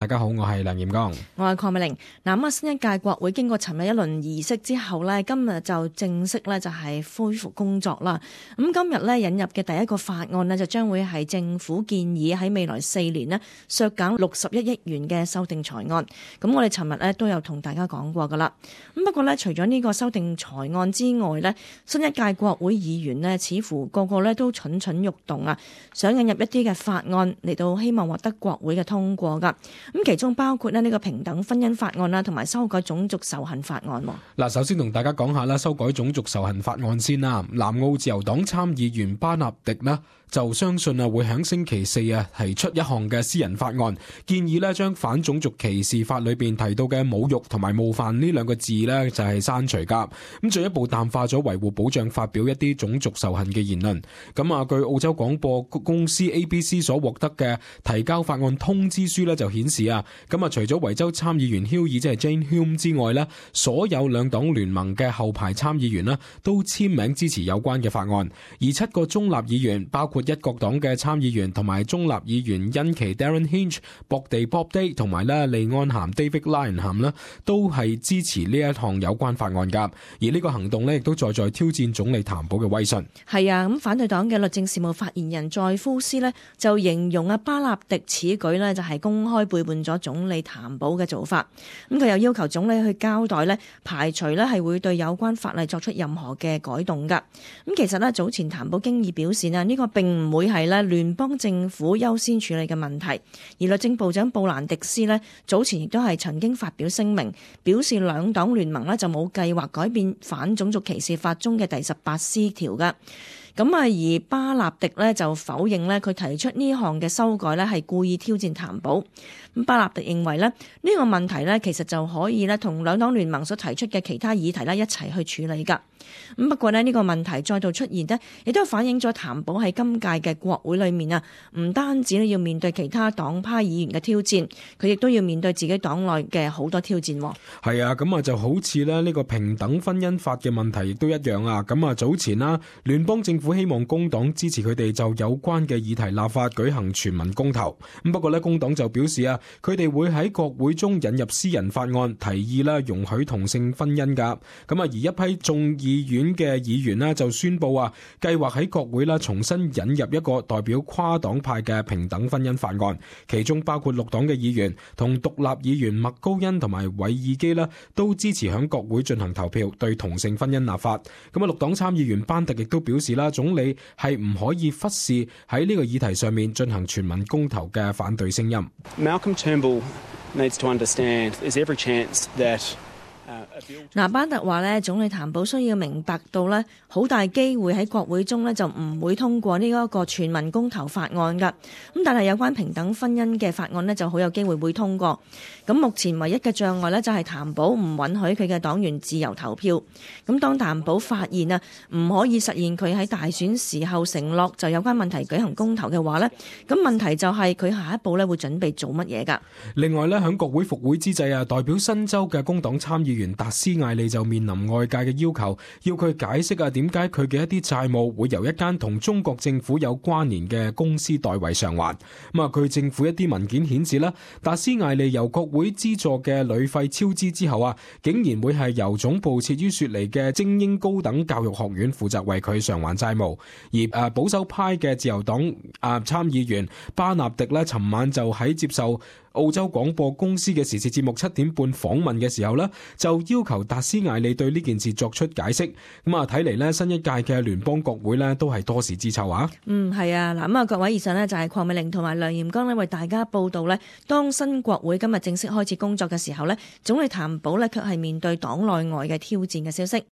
大家好，我係梁炎剛， 我係鄺美玲。咁新一屆國會經過尋日一輪儀式之後呢，今日就正式呢就係恢復工作啦。咁今日呢引入嘅第一個法案呢，就將會係政府建議喺未來4年呢削減61億元嘅修訂財案。咁我哋尋日呢都有同大家講過噶啦。咁不過呢，除咗呢個修訂財案之外呢，新一屆國會議員呢似乎個個呢都蠢蠢欲動啊，想引入一啲嘅法案嚟到希望獲得國會嘅通過噶。咁其中包括呢個平等婚姻法案啦，同埋修改種族仇恨法案。 嗱，首先同大家講下啦，修改種族仇恨法案先啦。南澳自由黨參議員巴納迪呢就相信會喺星期四提出一項嘅私人法案，建議呢將反種族歧視法裏邊提到嘅侮辱同埋冒犯呢兩個字呢就係刪除噶，咁進一步淡化咗維護保障發表一啲種族仇恨嘅言論。咁據澳洲廣播公司 ABC 所獲得嘅提交法案通知書呢就顯示除咗維州參議員 Hughie 即係 Jane Hume 之外呢，所有兩黨聯盟嘅後排參議員呢都簽名支持有關嘅法案，而7個中立議員包括一國黨嘅參議員同埋中立議員恩奇 Darren Hinch、博地 Bob Day 同埋利安咸 David Lyon 都係支持呢一項有關法案噶。而呢個行動呢亦都在挑戰總理譚寶嘅威信。 係啊，咁反對黨嘅律政事務發言人在夫斯呢就形容巴納迪此舉呢就係公開背叛咗總理譚寶嘅做法。咁佢又要求總理去交代呢，排除呢係會對有關法例作出任何嘅改動噶。咁其實呢，早前譚寶經已表示呢個並唔會係呢聯邦政府優先處理嘅問題。而律政部長布蘭迪斯呢早前亦都係曾經發表聲明，表示兩黨聯盟呢就冇計劃改變反種族歧視法中嘅第18C 條噶。而巴納迪呢就否認呢佢提出呢項嘅修改呢係故意挑戰譚寶。巴納迪認為呢個問題呢其實就可以呢同兩黨聯盟所提出嘅其他議題呢一齊去處理噶。不過呢個問題再度出現呢，亦都反映咗譚寶喺今屆嘅國會裏面唔單止要面對其他黨派議員嘅挑戰，佢亦都要面對自己黨內嘅好多挑戰。 係啊，就好似呢個平等婚姻法嘅問題亦都一樣啊。早前聯邦政府希望工黨支持佢哋就有關嘅議題立法舉行全民公投。不過工黨就表示佢哋會喺國會中引入私人法案，提議容許同性婚姻噶。而一批眾議院嘅議員就宣布計劃喺國會重新引入一個代表跨黨派嘅平等婚姻法案，其中包括綠黨嘅議員同獨立議員麥高恩同埋韋爾基都支持響國會進行投票對同性婚姻立法。綠黨參議員班特亦都表示總理係唔可以忽視喺呢個議題上面進行全民公投嘅反對聲音。 Malcolm Turnbull needs to understand there's every chance that 班特話呢，總理譚寶需要明白到呢，好大機會喺國會中呢就唔會通過呢一個全民公投法案噶。但係有關平等婚姻嘅法案呢，就好有機會會通過。目前唯一嘅障礙呢，就係譚寶唔允許佢嘅黨員自由投票。當譚寶發現唔可以實現佢喺大選時候承諾就有關問題舉行公投嘅話呢，咁問題就係佢下一步呢會準備做乜嘢噶？ 另外呢，喺國會復會之際代表新州嘅工黨參議員達斯艾利就面臨外界嘅要求，要佢解釋點解佢嘅一啲債務會由一間同中國政府有關聯嘅公司代為償還。據政府一啲文件顯示達斯艾利由國會資助嘅旅費超支之後竟然會係由總部設於雪梨嘅精英高等教育學院負責為佢償還債務。而保守派嘅自由黨參議員巴納迪尋晚就喺接受澳洲廣播公司嘅時事節目7點半訪問嘅時候就要求達斯艾利對呢件事作出解釋。睇嚟新一屆嘅聯邦國會都係多事之秋啊。 係啊，嗱各位以上就係鄺美玲同埋梁炎剛為大家報道當新國會今日正式開始工作嘅時候總理譚寶卻係面對黨內外嘅挑戰嘅消息。